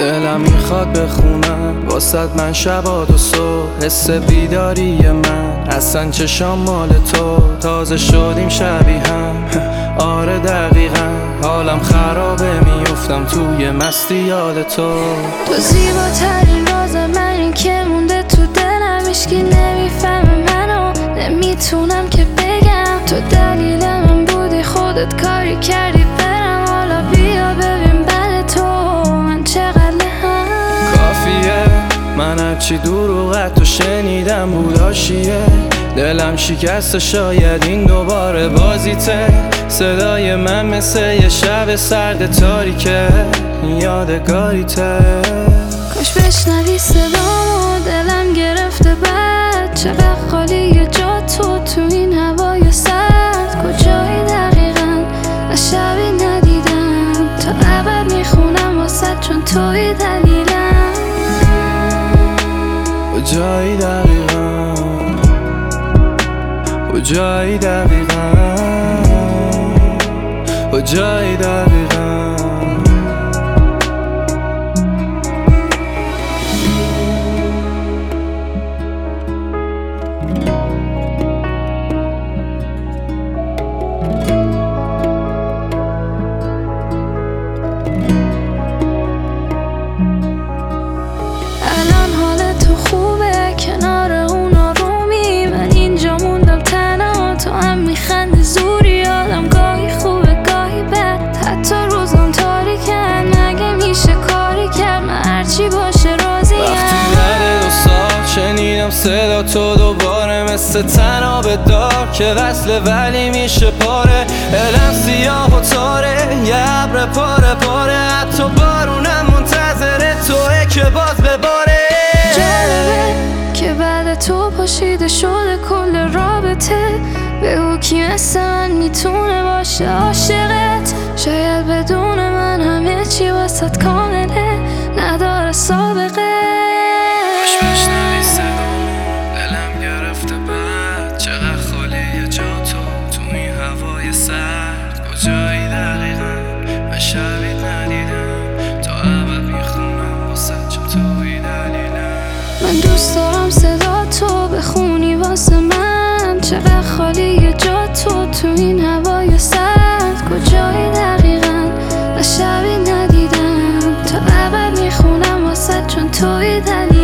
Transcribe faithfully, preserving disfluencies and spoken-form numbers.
دلم میخواد بخونم واسد من شباد و صبح، حس بیداری من اصلا چشام مال تو، تازه شدیم شبیه هم. آره دقیقا حالم خرابه، میفتم توی مستی یاد تو. تو زیباترین راز منی که مونده تو دلم، هیچکی نمیفهمه منو، نمیتونم که بگم تو دلیل من بودی، خودت کاری کردی برم. حالا بیا ببین بعد تو من چقدر هم کافیه من هرچی دروغت تو شنیدم بوداشیه، دلم شکسته شاید این دوباره بازیته. صدای من مثل یه شب سرد تاریکه، یادگاریته. کاش بشنوی صدامو، دلم گرفته بد، چقدر خالیه جا تو تو این هوای سرد. کجایی دقیقا من شبی ندیدم، تا ابد میخونم واسه چون توی دلیلم. کجایی دقیقا کجایی دقیقا کجایی دقیقا الان حالت تو خوبه کنار اون آرومی، من اینجا موندم تنها، تو هم میخندی زوری. آدم گاهی خوبه گاهی بد، حتی روزم تاریکن، مگه میشه کاری کرد؟ من هرچی باشه راضیم. وقتی بعد دو سال شنیدم صدا تو دوباره، مثل تناب دار که وصله ولی میشه پاره. دلم سیاه و تاره، یه ابر پاره پاره، حتی بارونم منتظر توه که باز بباره. جالبه که بعد تو پاشیده شده کل رابطه، بگو کی مثل من میتونه باشه عاشقت. شاید بدون من همه چی واسط کامله، نداره سابقه. کاش بشنوی صدامو، دلم گرفته بد، چقدر خالیه جا تو تو این هوای سرد. کجایی دقیقا من شبی ندیدم، تا ابد میخونم واسه چون توی دلیلم. من دوست دارم صدا تو بخونی واسه من، چقدر خالیه جا تو تو این هوای سرد. کجایی دقیقا من شبی ندیدم، تا ابد میخونم واسه چون توی دلیلم.